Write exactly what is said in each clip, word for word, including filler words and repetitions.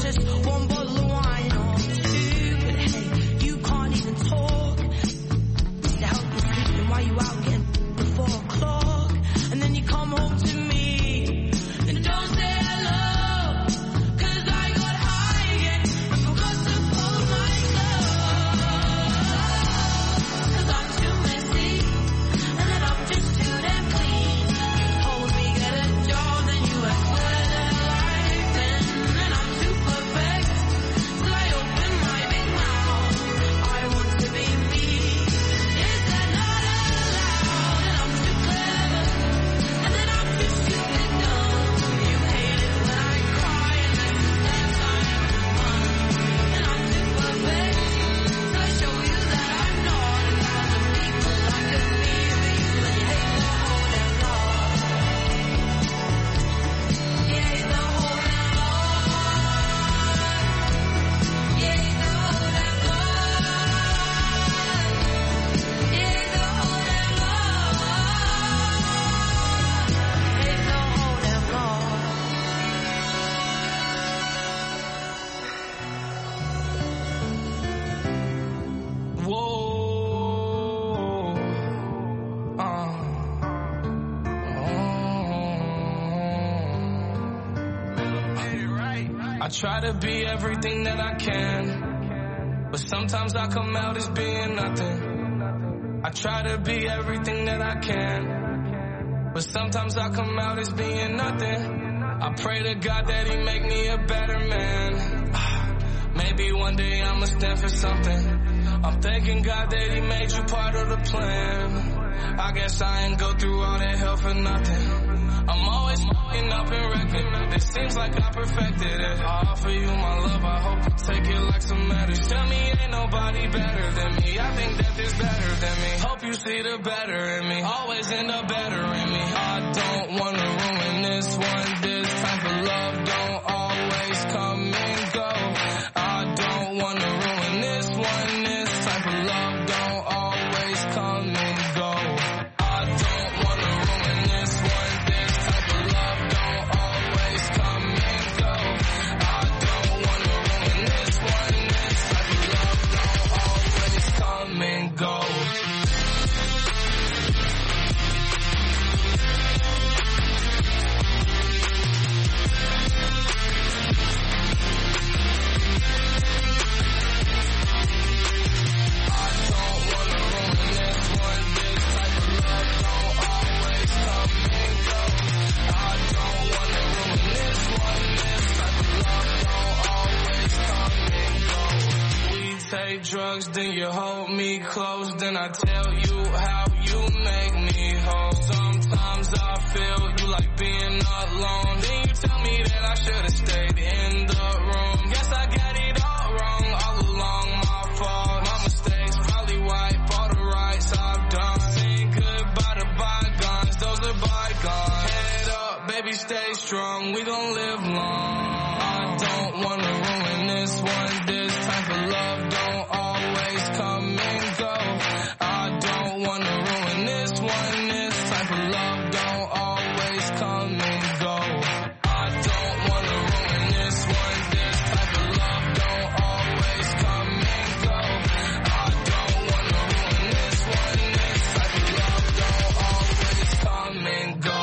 just one bottle of wine or two. But hey, you can't even talk. To help you sleeping while you out getting at four o'clock. And then you come home to me and don't say hello. Cause I got high again and forgot to fold my clothes. Cause I'm too messy and then I'm just too damn clean. You told me get a job, then you were sweating like then. And I'm too perfect till I open my big mouth. I want to be me. Is that not allowed? And I'm too clever and then I'm too stupid dumb. You hate it when I cry and that's the same time fun. And I'm too perfect till I show you that I'm not. And other people like to be with you and you hate the whole damn lot. You hate the whole damn lot. You hate the whole damn lot. You hate the whole damn lot. Hate the whole damn lot. Whoa. Uh. I try to be everything that I can, but sometimes I come out as being nothing. I try to be everything that I can, but sometimes I come out as being nothing. I pray to God that he make me a better man. Maybe one day I'ma stand for something. I'm thanking God that he made you part of the plan. I guess I ain't go through all that hell for nothing. I'm always f***ing up and wrecking. It seems like I perfected it. I offer you my love, I hope you take it like some medicine. Tell me ain't nobody better than me. I think that there's better than me. Hope you see the better in me. Always end up better in me. I don't wanna ruin this one. This type of love don't always come and go. I don't wanna ruin this one. This type of love don't always come and go. I don't wanna ruin this one. This type of love don't always come and go. I don't wanna ruin this one. This type of love don't always come and go. Take drugs, then you hold me close, then I tell you how you make me whole. Sometimes I feel you like being alone, then you tell me that I should've stayed in the room. Guess I got it all wrong, all along my fault. My mistakes probably wipe all the rights I've done. Saying goodbye to bygones, those are bygones. Head up, baby, stay strong, we gon' live long. I don't wanna ruin this one. This type of love don't always come and go. I don't wanna ruin this one. This type of love don't always come and go. I don't wanna ruin this one. This type of love don't always come and go. I don't wanna ruin this one. This type of love don't always come and go.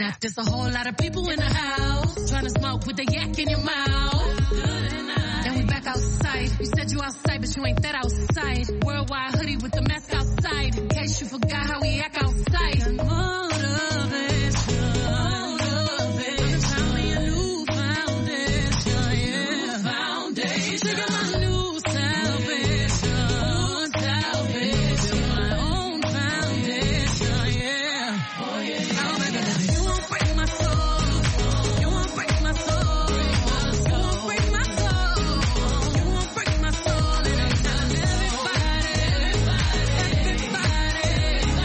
enough. There's a whole lot of people in the house trying to smoke with the yak in your mouth. Good enough. Then we back outside. You said you outside, but you ain't that outside. Worldwide hoodie with the mask outside. In case you forgot how we act outside. Motivation. Motivation. Found me a new foundation. Yeah. Foundation. Look at my new salvation. Salvation. My own foundation. Yeah. Oh yeah. You won't break my soul. You won't break my soul. You won't break my soul. You won't break my soul. And I'm telling everybody, everybody,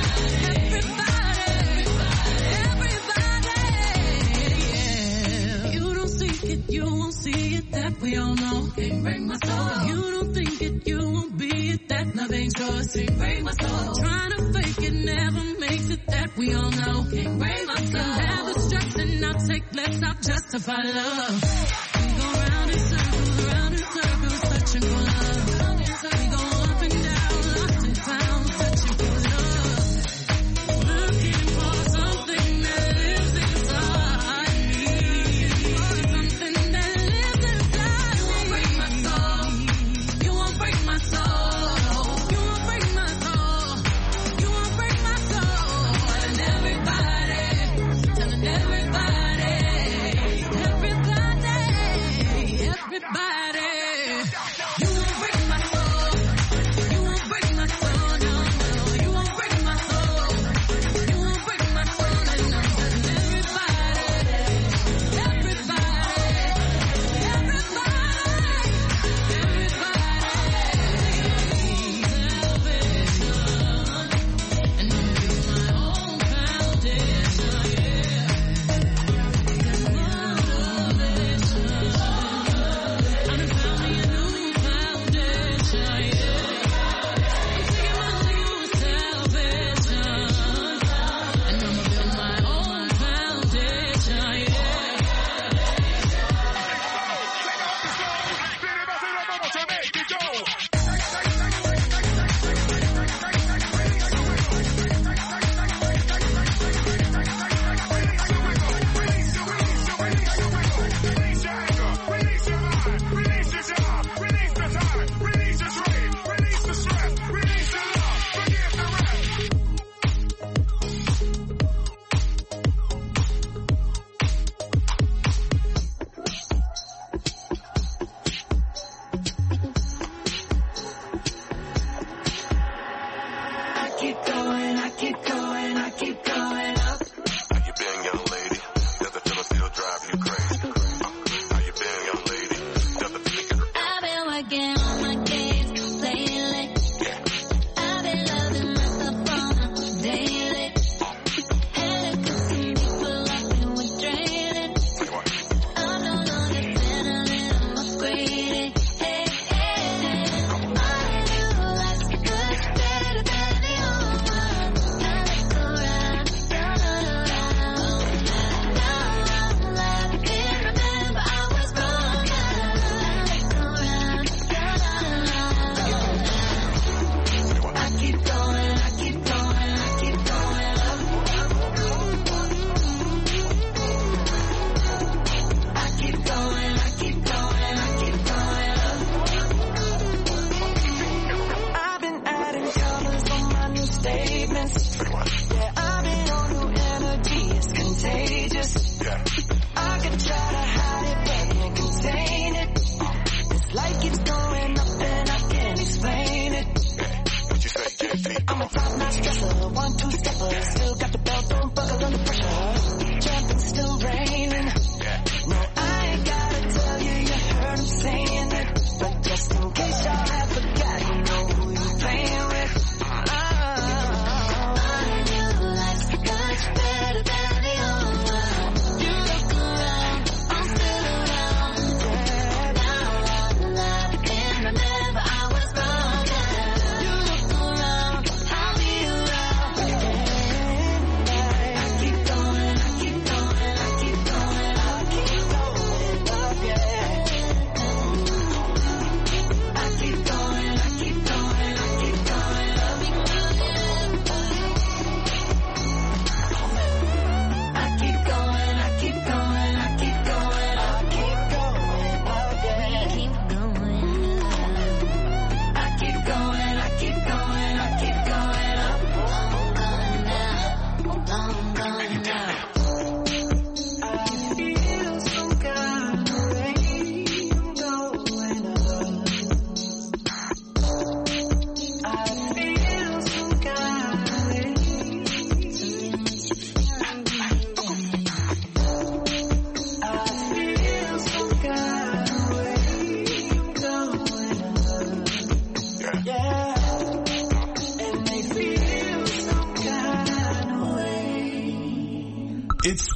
everybody, everybody, yeah. You don't see it, you won't see it, that we all know. Can't break my soul. You don't think it, you won't be it, that nothing's yours. Can't break my soul. Trying to fake it never makes it, that we all know. Can't break my soul. Have the stress and I'll take less, I'll justify love. We go round in circles, round in circles, searching for love. We go up and down, lost and found, searching for love. Looking for something that lives inside me. Something that lives inside me. You won't break my soul. You won't break my soul. You won't break my soul. Telling everybody, telling everybody, everybody, everybody. You won't break my soul. You won't break my soul. No, no. You won't break my soul. You won't break my soul. And I'm telling everybody, everybody,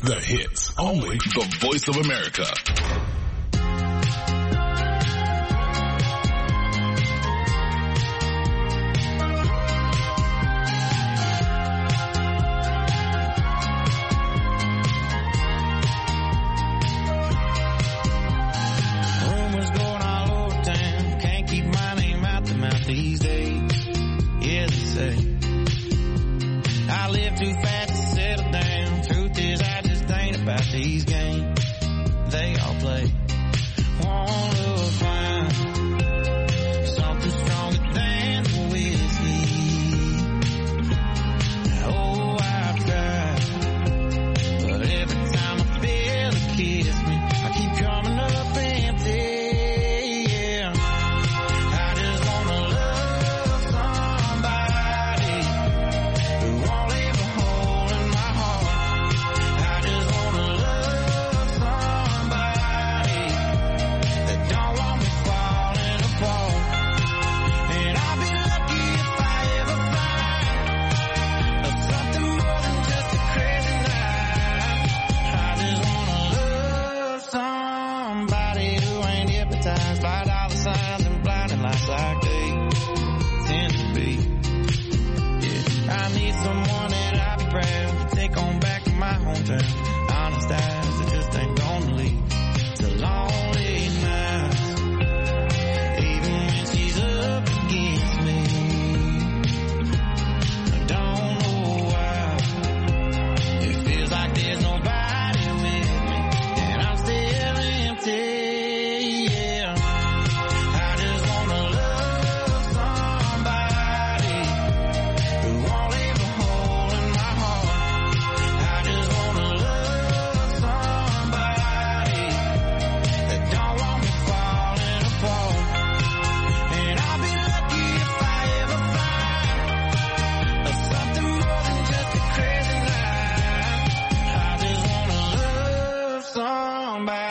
The hits. Only the Voice of America. Rumors going all over town. Can't keep my name out the mouth these days. Yeah, they say I live too fast to settle down. Truth is, I just ain't about these games they all play. Won't look fine. Something stronger than whiskey. Oh, I've tried, but every time I feel it kiss me, I keep coming up empty. Yeah, I just wanna love somebody who won't leave a hole in my heart. I just wanna love somebody that don't want me falling apart. And I'll be lucky if I ever find something more than just a crazy night. I just wanna love somebody who ain't hypnotized by dollar signs and blinding lights like they tend to be. Yeah, I need someone that I'll be proud to take on back to my hometown. Honest eyes that just ain't gonna leave to lonely nights. Even when she's up against me, I don't know why. It feels like there's nobody with me, and I'm still empty. Yeah, I just wanna love somebody who won't leave a hole in my heart. I just wanna love somebody that don't want me falling apart. And I'll be lucky if I ever find something more than just a crazy night. I just wanna love somebody.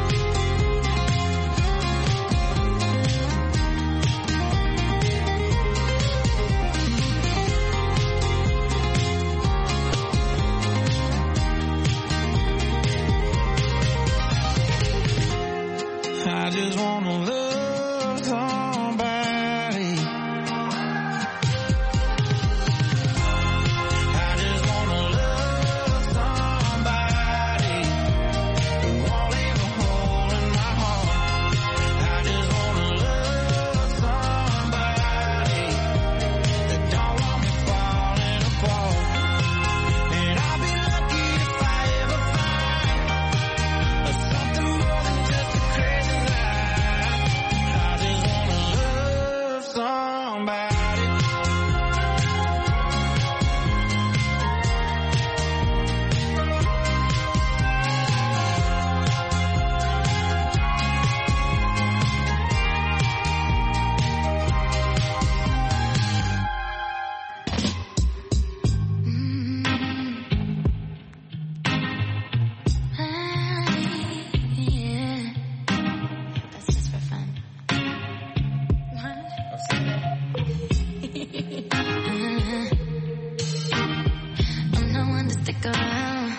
I just wanna love somebody. I just wanna love somebody who won't leave a hole in my heart. I just wanna love somebody that don't want me falling apart. And I'll be lucky if I ever find something more than just a crazy night. I just wanna love somebody. Yeah. That's just for fun. I'm no one to stick around.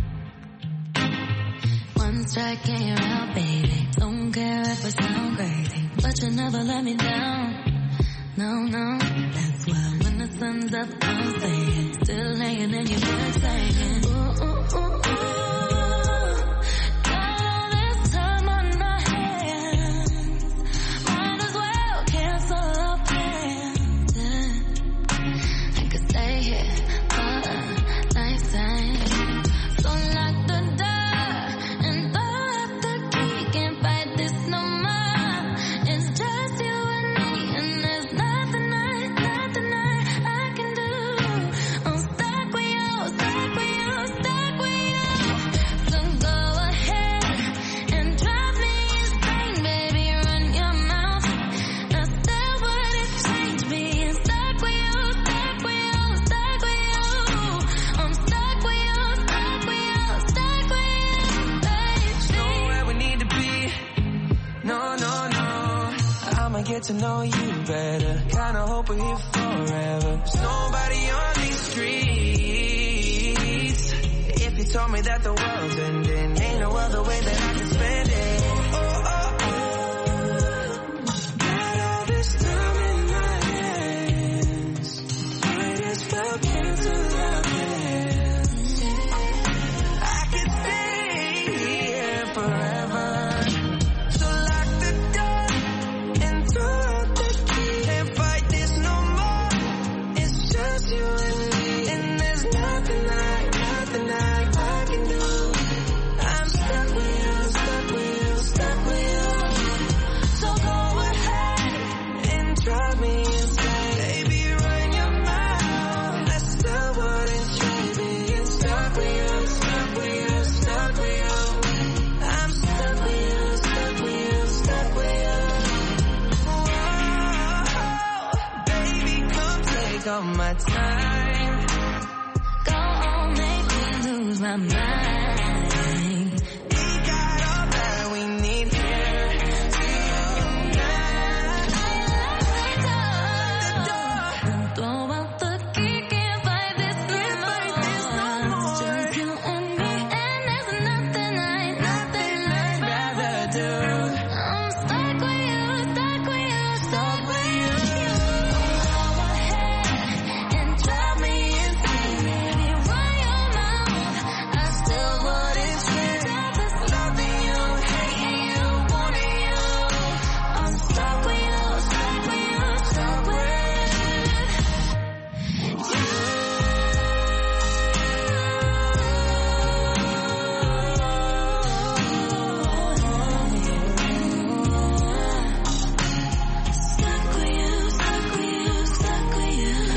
One strike and you're out, baby. Don't care if I sound crazy, but you never let me down. No, no, that's why when the sun's up, I'm staying. Still laying in your bed saying, ooh, ooh, ooh, ooh. Got all this time on our hands. Might as well cancel our plans. Yeah. I could stay here for a lifetime. So lock the door and throw out the key. Can't fight this no more. It's just you and me, and there's nothing I, nothing I, I can do. I'm stuck with you, stuck with you, stuck with you. So go ahead and drive me insane, baby. Run your mouth. Now still would it change me? Stuck with you, stuck with you, stuck with you. I'm stuck with you, stuck with you, stuck with you, baby. Know where we need to be. No, no, no. I'ma get to know you better. Kinda hope we're here forever. There's nobody on these streets. If you told me that the world's ending. Ain't no other way that I can spend it. Oh, oh, oh. Got all this time in my hands. Might as well cancel our plans. I could stay here forever. So lock the door and throw out the key. Can't fight this no more. It's just you and me. And there's nothing I, nothing I, I can do. I'm stuck with you, stuck with you, stuck with you. So go ahead and drive me insane. Baby, run your mouth. I still wouldn't trade being stuck with you, stuck with you, stuck with you. I'm stuck with you, stuck with you, stuck with you. Whoa, baby, come take all my time. Go on, make me lose my mind. We got all that we need here tonight. Don't throw out the key, can't fight this no more. It's just you and me, and there's nothing I, nothing I'd rather do. I'm stuck with you, stuck with you, stuck with you. Go ahead and drive me insane. Baby, run your mouth. I still wouldn't trade. There's loving you, hating you, wanting you. I'm stuck with you, stuck with you, stuck with you. Stuck with you, stuck with you, stuck with you.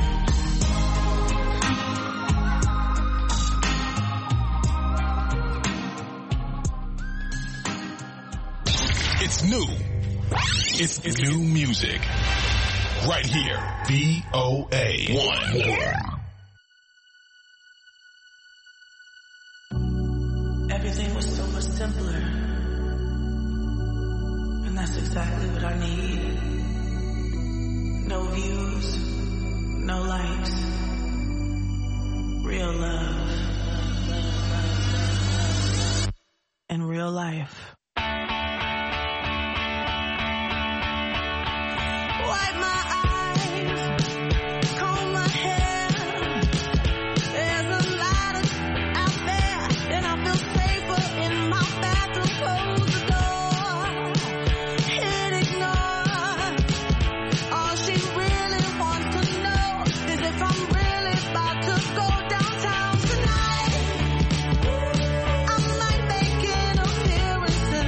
It's new. It's new music. Right here. V O A one. Everything was so much simpler. And that's exactly what I need. No views, no likes. Real love. In real life. Wipe my eyes, comb my hair. There's a lot of out there, and I feel safer in my bathroom. Close the door, hit ignore. All she really wants to know is if I'm really about to go downtown tonight. I might make an appearance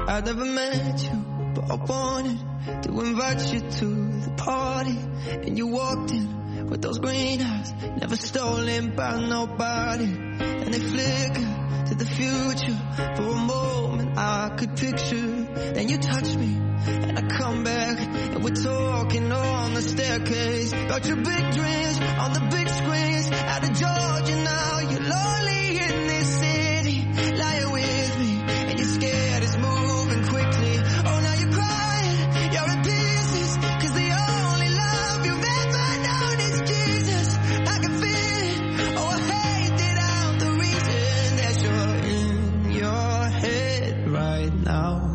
I never met you, but I wanted to invite you to the party. And you walked in with those green eyes, never stolen by nobody. And they flicker to the future. For a moment I could picture. Then you touch me and I come back, and we're talking on the staircase about your big dreams on the big screens. Out of Georgia now, you're lonely in this city, lying with me, and you're scared it's moving quickly. Oh, now you're crying, you're in pieces, cause the only love you've ever known is Jesus. I can feel it, oh I hate that I'm the reason that you're in your head right now,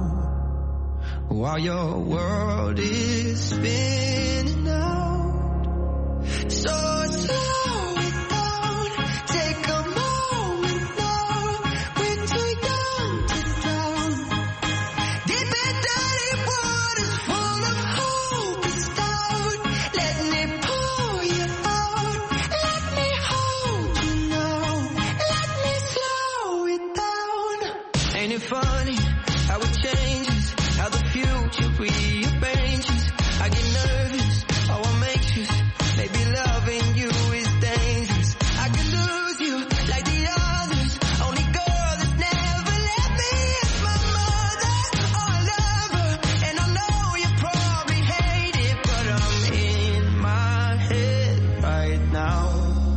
while your world is spinning out. So slow it down, take a moment now. We're too young to drown. Deep in dirty waters full of hope and doubt. Let me pull you out, let me hold you now, let me slow it down. Ain't it funny how it changes, how the future rearranges? I get nervous, oh I'm anxious, maybe loving you is dangerous. I could lose you like the others, only girl that never let me is my mother. Oh I love her, and I know you probably hate it, but I'm in my head right now.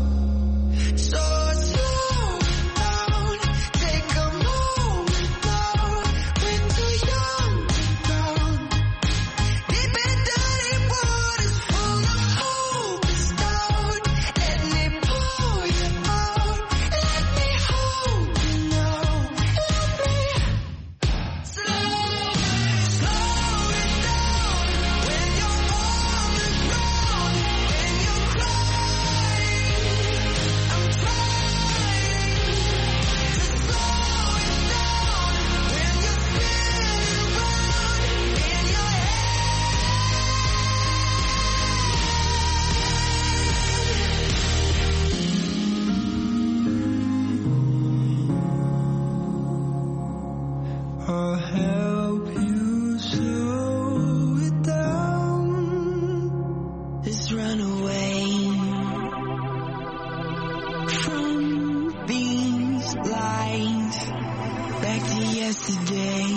So slow down, take a moment now. We're too young to drown. Deep in dirty waters full of hope and doubt. Let me pull you out, let me hold you now, let me slow, slow it down. When your arm is round and you're crying, I'm trying to slow it down. When you're spinning round in your I'll help you slow it down. Let's run away from these lies, back to yesterday.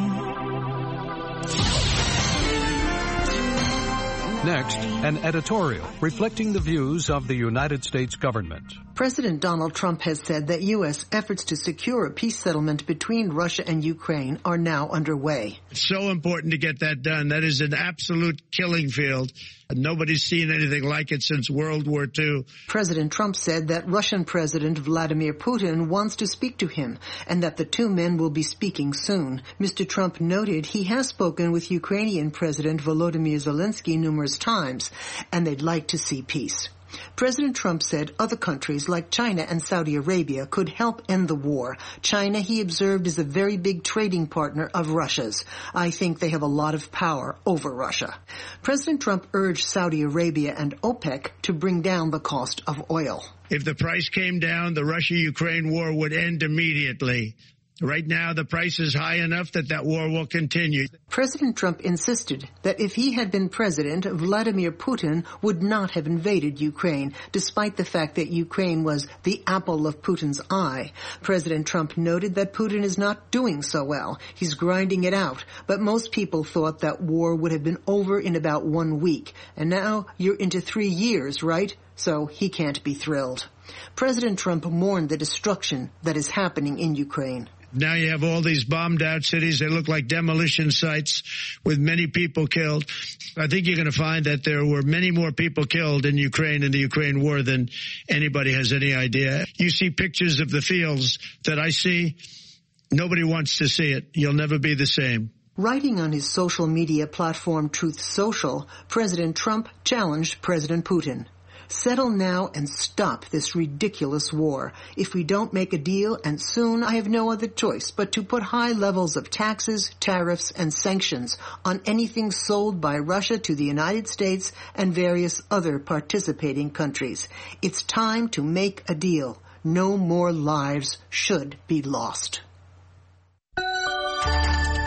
Next, an editorial reflecting the views of the United States government. President Donald Trump has said that U S efforts to secure a peace settlement between Russia and Ukraine are now underway. It's so important to get that done. That is an absolute killing field. Nobody's seen anything like it since World War Two. President Trump said that Russian President Vladimir Putin wants to speak to him and that the two men will be speaking soon. Mister Trump noted he has spoken with Ukrainian President Volodymyr Zelensky numerous times and they'd like to see peace. President Trump said other countries like China and Saudi Arabia could help end the war. China, he observed, is a very big trading partner of Russia's. I think they have a lot of power over Russia. President Trump urged Saudi Arabia and OPEC to bring down the cost of oil. If the price came down, the Russia-Ukraine war would end immediately. Right now, the price is high enough that that war will continue. President Trump insisted that if he had been president, Vladimir Putin would not have invaded Ukraine, despite the fact that Ukraine was the apple of Putin's eye. President Trump noted that Putin is not doing so well. He's grinding it out. But most people thought that war would have been over in about one week. And now you're into three years, right? So he can't be thrilled. President Trump mourned the destruction that is happening in Ukraine. Now you have all these bombed out cities. They look like demolition sites with many people killed. I think you're going to find that there were many more people killed in Ukraine in the Ukraine war than anybody has any idea. You see pictures of the fields that I see. Nobody wants to see it. You'll never be the same. Writing on his social media platform Truth Social, President Trump challenged President Putin. Settle now and stop this ridiculous war. If we don't make a deal, and soon, I have no other choice but to put high levels of taxes, tariffs, and sanctions on anything sold by Russia to the United States and various other participating countries. It's time to make a deal. No more lives should be lost.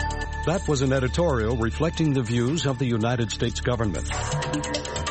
That was an editorial reflecting the views of the United States government.